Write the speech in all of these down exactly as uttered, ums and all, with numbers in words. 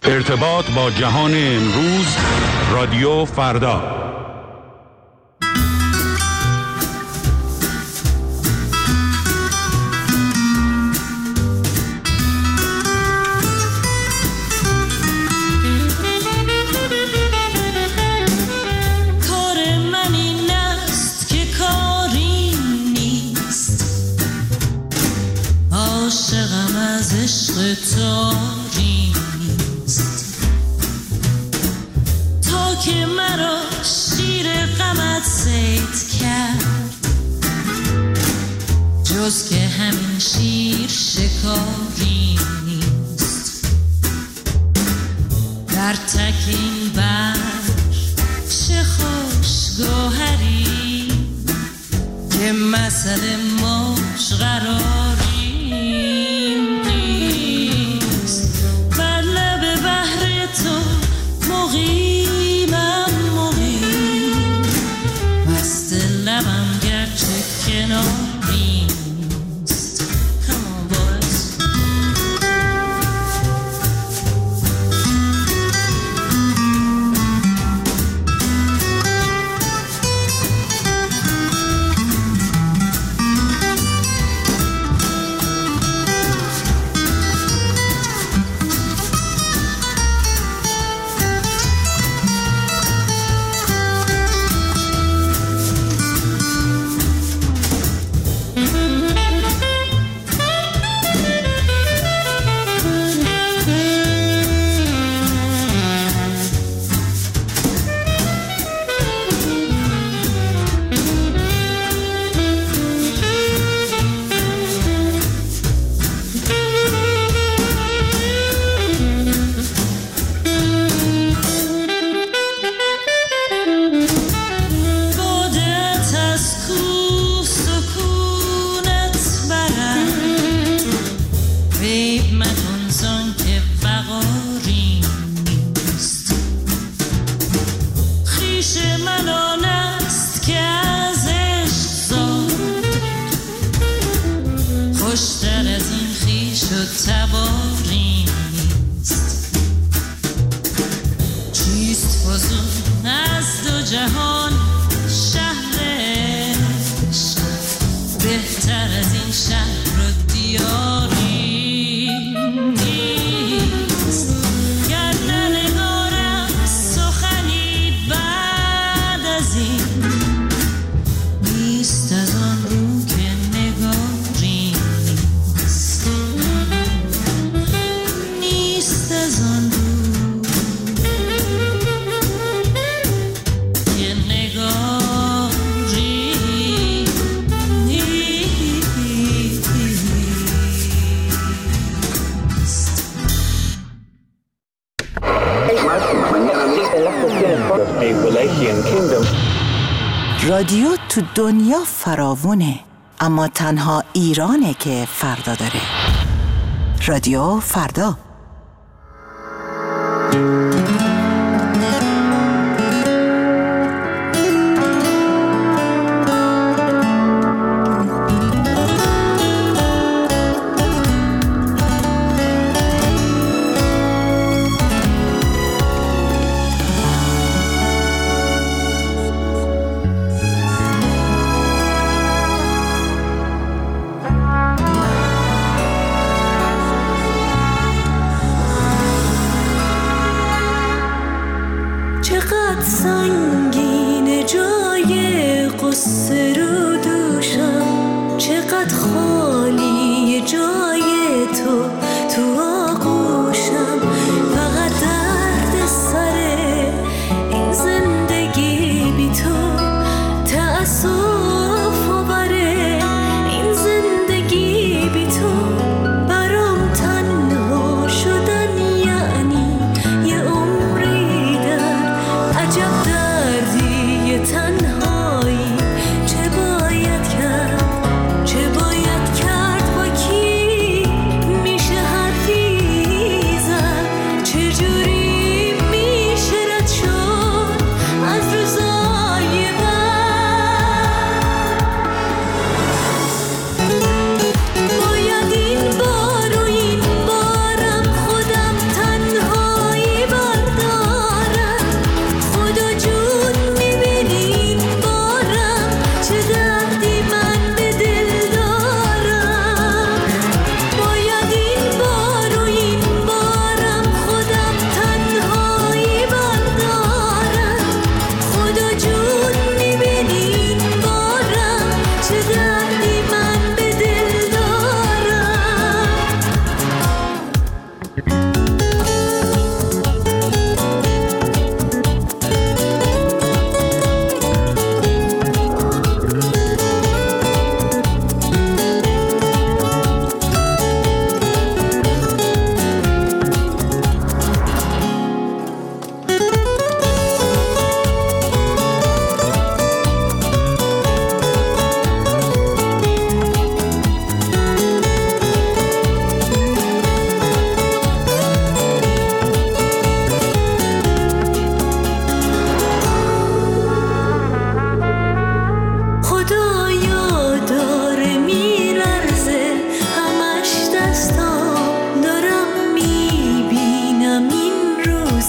ارتباط با جهان امروز، رادیو فردا. جز که همین شیر شکاری نیست، در تک این بر چه خوش گوهری که مسئله موج قراری نیست. بر لب بحر تو مقیمم مقیم، مست لبم گرچه کنار رادیو تو دنیا فراوونه، اما تنها ایرانه که فردا داره. رادیو فردا. سنگین جای قصه رو دوشم، چقدر خالی جای تو تو آغوشم. فقط درد سر این زندگی بی تو، تأسف و بره این زندگی بی تو. برام تنها شدن یعنی یه عمری در عجب دردی تنهایی. چه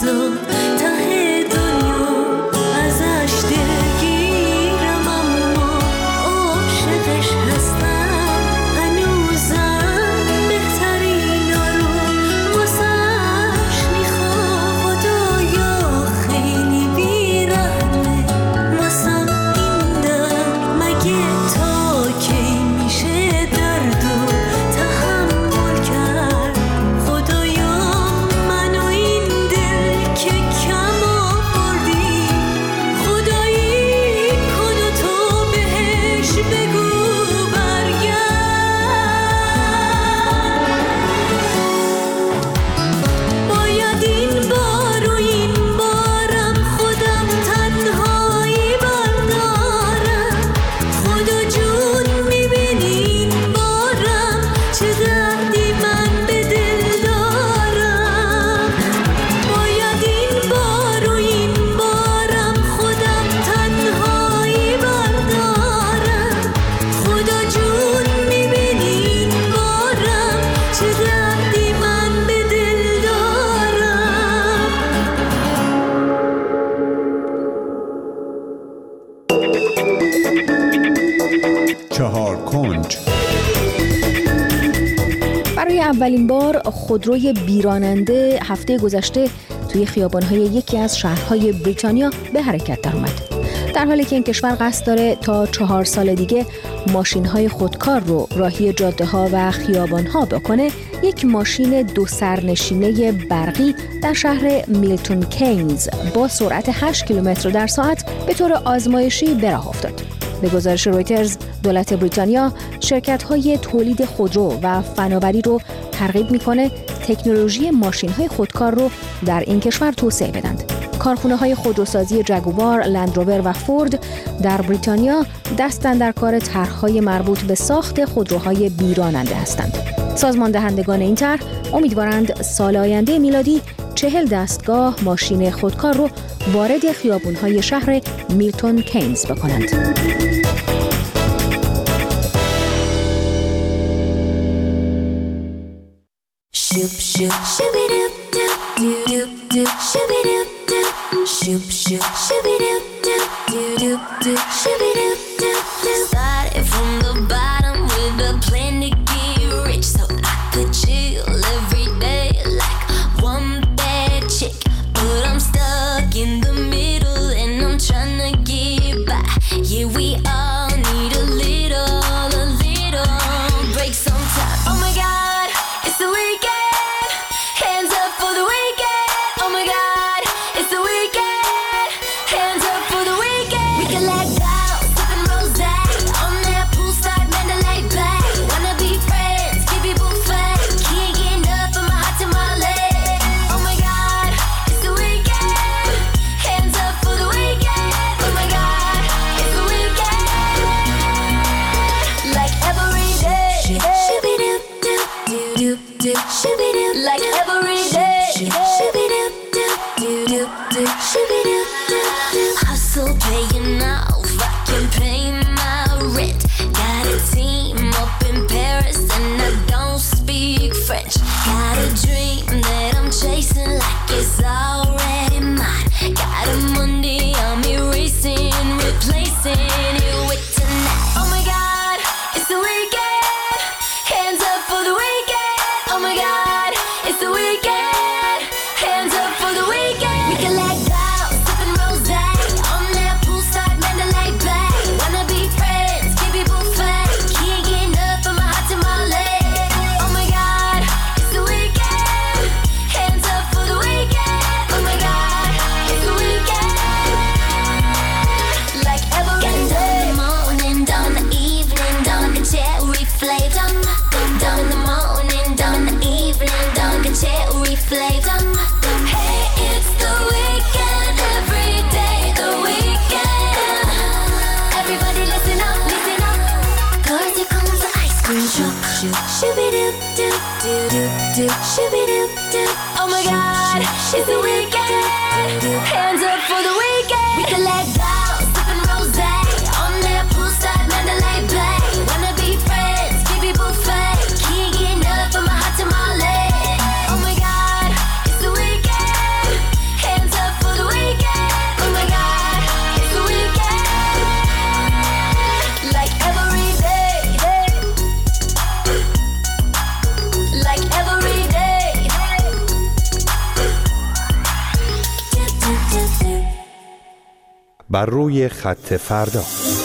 فردا ته دنیا ازش دلگیرم، اما عاشقش هستم هنوزم، بهترینا رو واسش میخوام. خدایا خیلی بیرحمه واسم این درد، مگه تا کی میشه درد و تحمل کرد؟ خدایا منو این دل که کم آوردی خدایی کن و تو بهش بگو برگرد. باید این بار و این بارم خودم تنهایی بردارم. خدا جون میبینی این بارم چه دردی من به دل دارم. باید این بار و این بارم خودم تنهایی بردارم. خدا جون میبینی این بارم چه دردی من به دل دارم. چهار کنج. برای اولین بار خودروی بیراننده هفته گذشته توی خیابان‌های یکی از شهرهای بریتانیا به حرکت درآمد. در حالی که این کشور قصد داره تا چهار سال دیگه ماشین‌های خودکار رو راهی جاده‌ها و خیابان‌ها بکنه، یک ماشین دو سرنشینه برقی در شهر میلتون کینز با سرعت هشت کیلومتر در ساعت به طور آزمایشی به راه افتاد. به گزارش رویترز، دولت بریتانیا شرکت‌های تولید خودرو و فناوری رو ترغیب می‌کنه تکنولوژی ماشین‌های خودکار رو در این کشور توسعه بدند. کارخانه‌های خودروسازی جگوار، لندروور و فورد در بریتانیا دستن در کار طرح‌های مربوط به ساخت خودروهای بیراننده هستند. سازمان دهندگان این طرح امیدوارند سال آینده میلادی چهل دستگاه ماشین خودکار رو وارد خیابون‌های شهر میلتون کینز بکنند. Shoop shoop shooby doop doop doop doop shooby doop doop shoop shoop shooby doop doop doop doop shooby doop doop doop. Started from the bottom with a plan to get rich, so I could chill every day like one bad chick. But I'm stuck in the middle and I'm trying to get by. Yeah, we all need a little, a little break sometime. Oh my God, it's the weekend. Hands up for the weekend. Oh my God, it's the weekend. Hands up for the weekend. We can let go, sipping rosé on that poolside Mandalay Bay. Wanna be friends, give you buffet. Can't get enough of my hot tamale. Oh my God, it's the weekend. Hands up for the weekend. Oh my God, it's the weekend. Like every day. Shooby doop doop doop doop shooby doop. Like every day. Shooby doop doop doop doop shooby doop doop. Hustle paying off, I can pay my rent. Got a team up in Paris and I don't speak French. Got a dream that I'm chasing like it's already mine. Got a Monday, I'm erasing, replacing it with tonight. Oh my God, it's the weekend. Hands up for the weekend. Oh my God, it's the weekend. Hands up for the weekend. We can let go, sipping rosé on that poolside Mandalay Bay. Wanna be friends, give you buffet. Can't get enough of my hot tamale. Oh my God, it's the weekend. Hands up for the weekend. Oh my God, it's the weekend. Like every day. Down the morning, down the evening, down the cherry flavor. Down the morning, down the evening, down the cherry flavor. Hey, it's the weekend, every day the weekend. Everybody listen up, listen up. Cause here comes the ice cream truck. Shooby doop doop doop doop doop shooby doop doop. Oh my God, it's the weekend. Hands up for the weekend. We can let go, sipping rosé on that poolside Mandalay Bay. Wanna be friends, give you buffet. Can't get enough of my hot tamale. Oh my God, it's the weekend. بر روی خط فردا.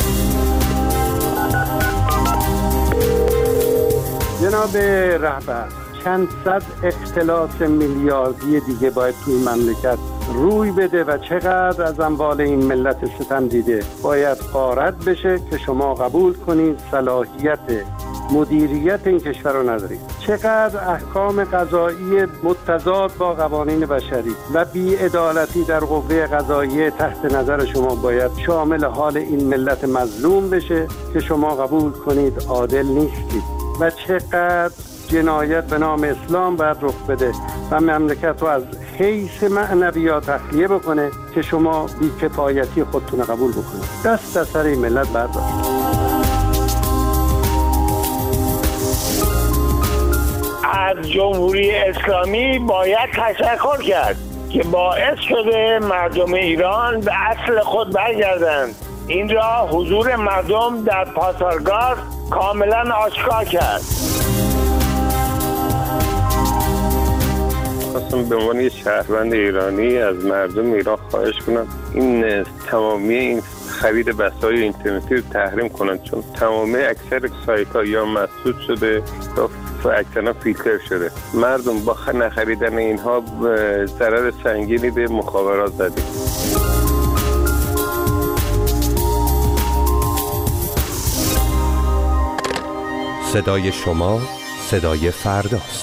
جناب رهبر، چند صد اختلاس میلیاردی دیگه باید توی مملکت روی بده و چقدر از اموال این ملت ستم دیده باید غارت بشه که شما قبول کنید صلاحیت مدیریت این کشور رو ندارید. چقدر احکام قضایی متضاد با قوانین بشری و بی‌عدالتی در قوه قضاییه تحت نظر شما باید شامل حال این ملت مظلوم بشه که شما قبول کنید عادل نیستید. و چقدر جنایت به نام اسلام باید رخ بده و مملکت رو از حیث معنویات تخلیه بکنه که شما بی‌کفایتی خودتون قبول بکنید. دست از سر این ملت بردارید. از جمهوری اسلامی باید تشکر کرد که باعث شده مردم ایران به اصل خود برگردند. این را حضور مردم در پاسارگاد کاملا آشکار کرد. خواستم به عنوان شهروند ایرانی از مردم ایران خواهش کنم این تمامی این خرید وسایل اینترنتی رو تحریم کنند، چون تمامی اکثر سایت ها یا مسدود شده یا اکثرا فیلتر شده. مردم با نخریدن اینها ضرر سنگینی به مخابرات زدید. صدای شما صدای فرداست.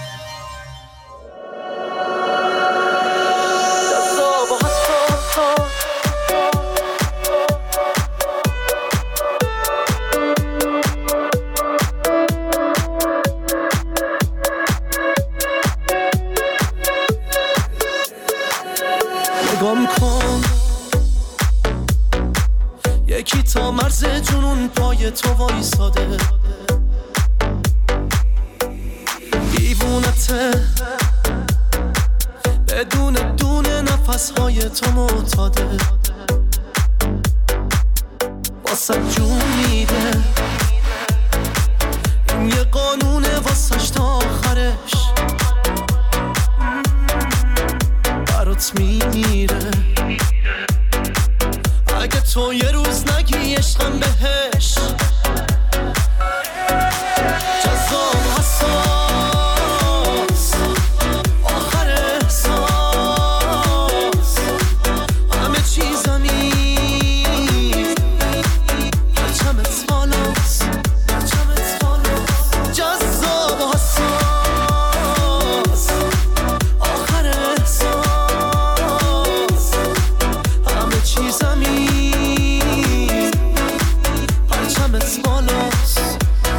نگام کن یکی تا مرز جنون پای تو وایساده، دیوونته بدون دونه نفسهای تو معتاده، واسه جون میده این یه قانونه واسش تا آخرش برات میمیره. اگه تو یه روز نگی عشقم بهش جذاب حساس آخر احساس همه چیزمی پرچمت بالاست جذاب حساس آخر احساس همه چیزمی پرچمت بالاست.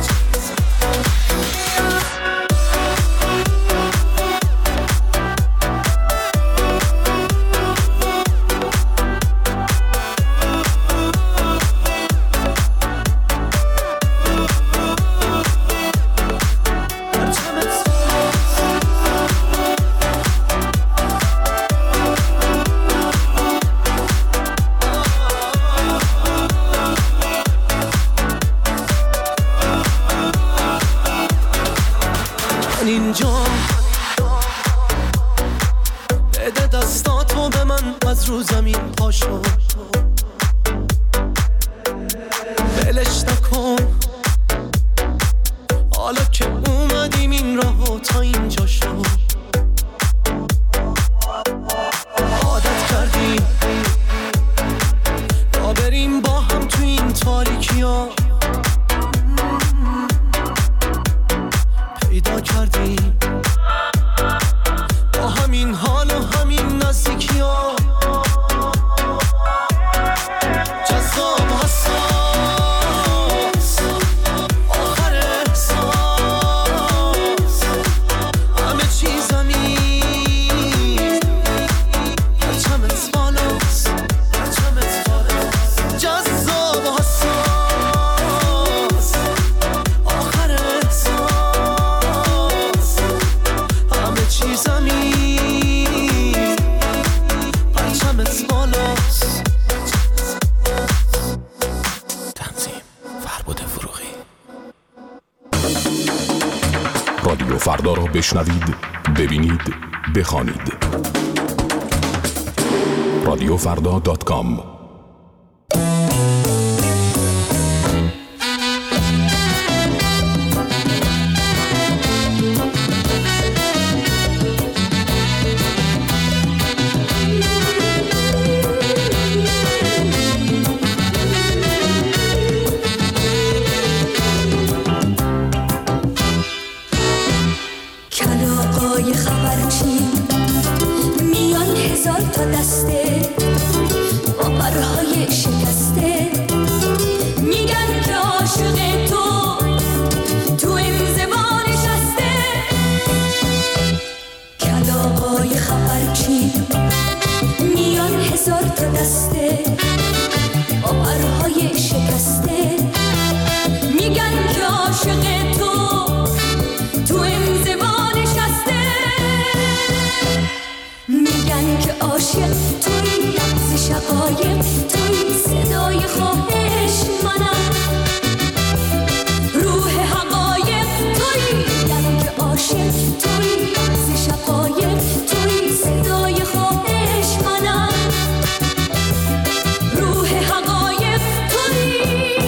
اینجا بده دستاتو به من از رو زمین پاشو، بلش نکن حالا که اومدیم این راهو تا اینجا شو. عادت کردیم را بریم با هم تو این تاریکی ها، پیدا کردیم با همین حال و همین نزدیکی ها. جذاب حساس آخر احساس همه چیزمی پرچمت بالاست جذاب حساس آخر احساس همه چیزمی پرچمت بالاست. تنظیم فربد فروغی. رادیو فردا را بشنوید، ببینید، بخوانید. رادیو فردا دات کام تا دسته با پرهای شکسته میگن که عاشق تو تو این زمان نشسته کلاغای خبرچین میان هزار تا دسته با پرهای شکسته میگن که عاشق تو تو این زمان نشسته میگن که عاشق توی لحظه شقایق توی صدای خواهش منم روح حقایق توی میگن که عاشق توی لحظه شقایق توی صدای خواهش منم روح حقایق توی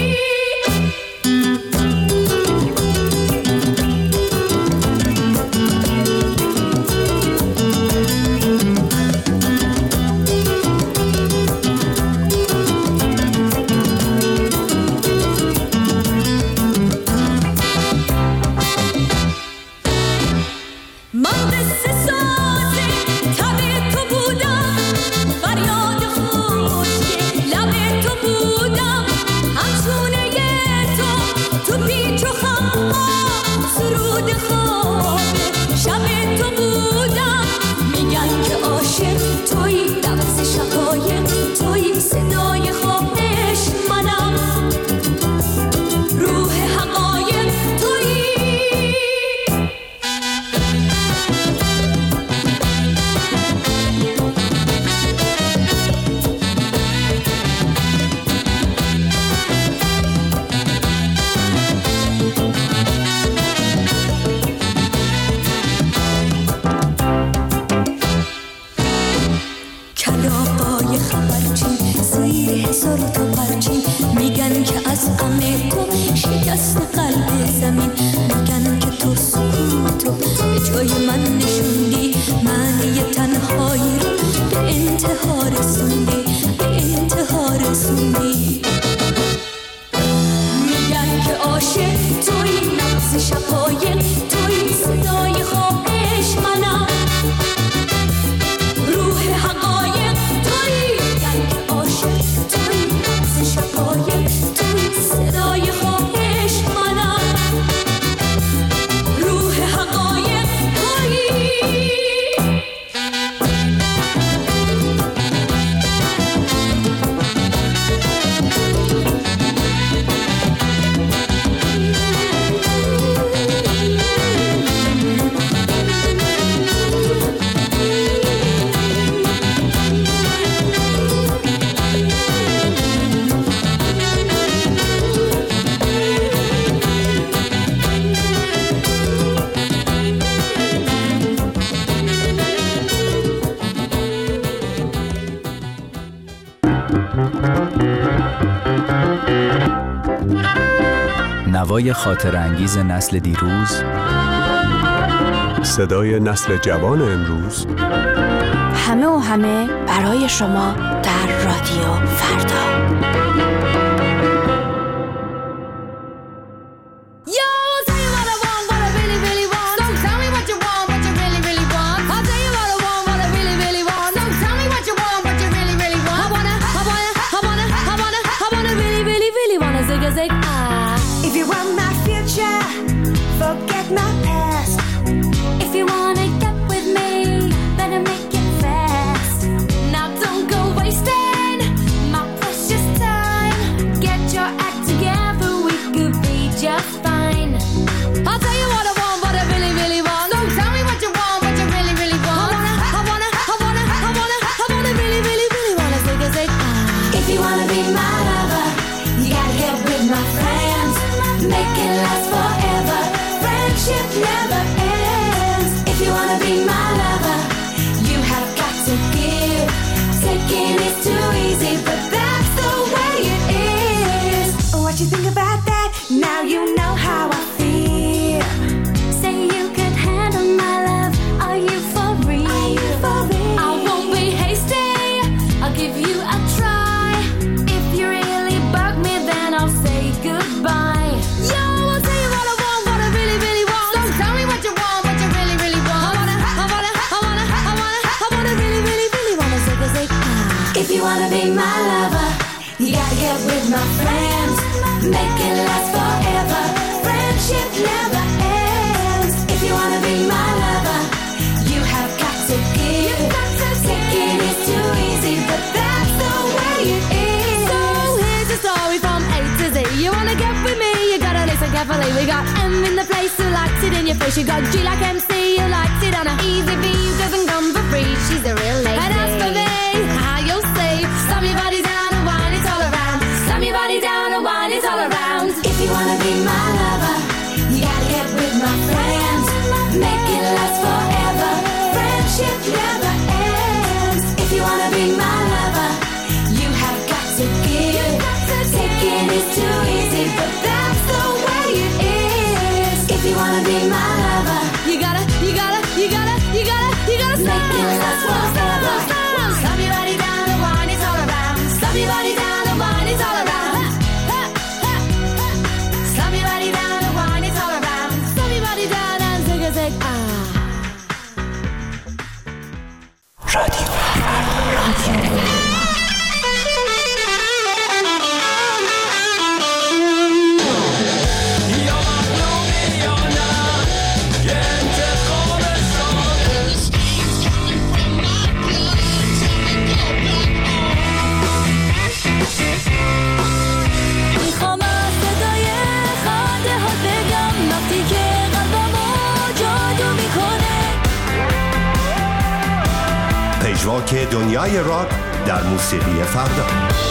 نوای خاطر انگیز نسل دیروز، صدای نسل جوان امروز، همه و همه برای شما در رادیو فردا. Forget my past. If you wanna get with me, better make it fast. Now don't go wasting my precious time. Get your act together, we could be just fine. I'll tell you what I want, what I really, really want. So tell me what you want, what you really, really want. I wanna, I wanna, I wanna, I wanna, I wanna really, really, really wanna zig a zig. Ah. If you wanna be my lover, you gotta get with my friends. Make it last forever. Friendship never ends. If you wanna be my lover, you have got to give. Taking is too easy, but that's the way it is. What you think about that? Now you know how I feel. Say you could handle my love. Are you for real? Are you for real? I won't be hasty. I'll give you a try. If you really bug me, then I'll say goodbye. Yo, I'll tell you what I want, what I really, really want. So tell me what wanna be my lover, you gotta get with my friends, make it last forever. Friendship never ends. If you wanna be my lover, you have got to give. Taking is too easy, but that's the way it is. So here's the story from A to Z. You wanna get with me, you gotta listen carefully. We got M in the place who likes it in your face. You got G like M C who likes it on a easy V who doesn't come for free. She's a real lady. And as for me, how you'll see, slam your body down and wine it all around. Slam your body down and wine it all around. If you wanna be my lover, you gotta get with my friends, make it last forever. Friendship never ends. If you wanna be my lover, you have got to give. Taking is too easy, but that's the way it is. If you wanna be my lover, you gotta, you gotta, you gotta, you gotta, you gotta make it last forever. Slam your body down and wine it all around. Slam your body down and wine it all around. Slam your body down and wine it all around. Slam your body down and take a take. Ah. رادیو رادیو پژواک دنیای راک در موسیقی فردا.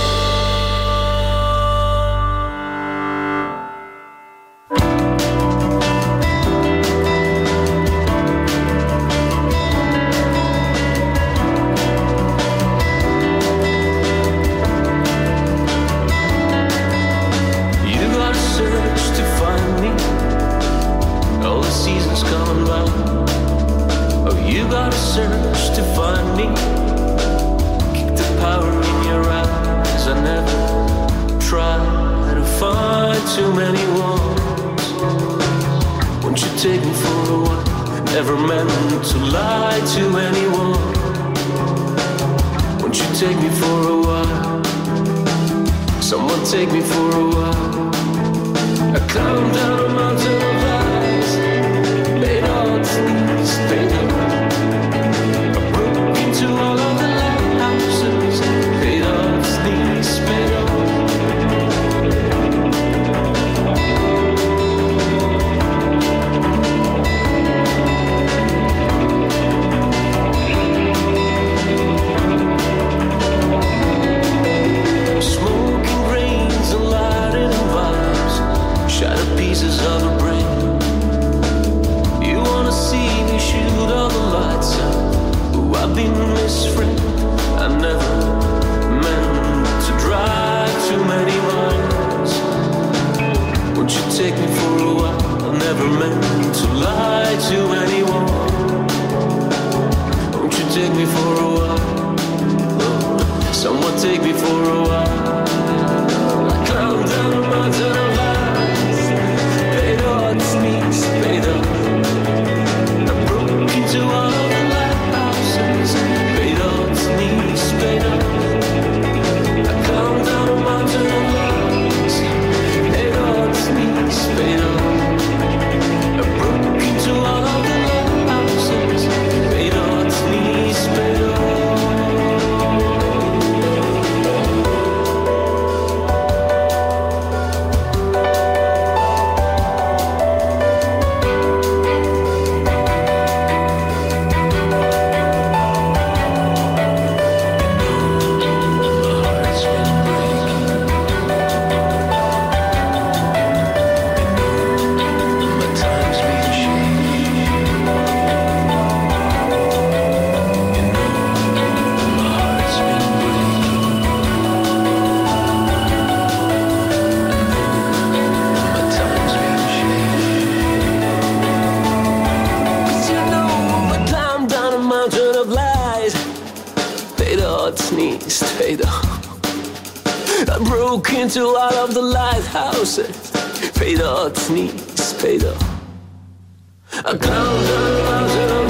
Into all of the lighthouses, پیدات نیست پیدا. I climbed down a mountain of